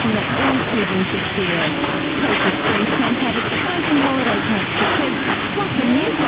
information that all children should see it. Purchase free 10 paid exciting holiday packs for kids, plus a new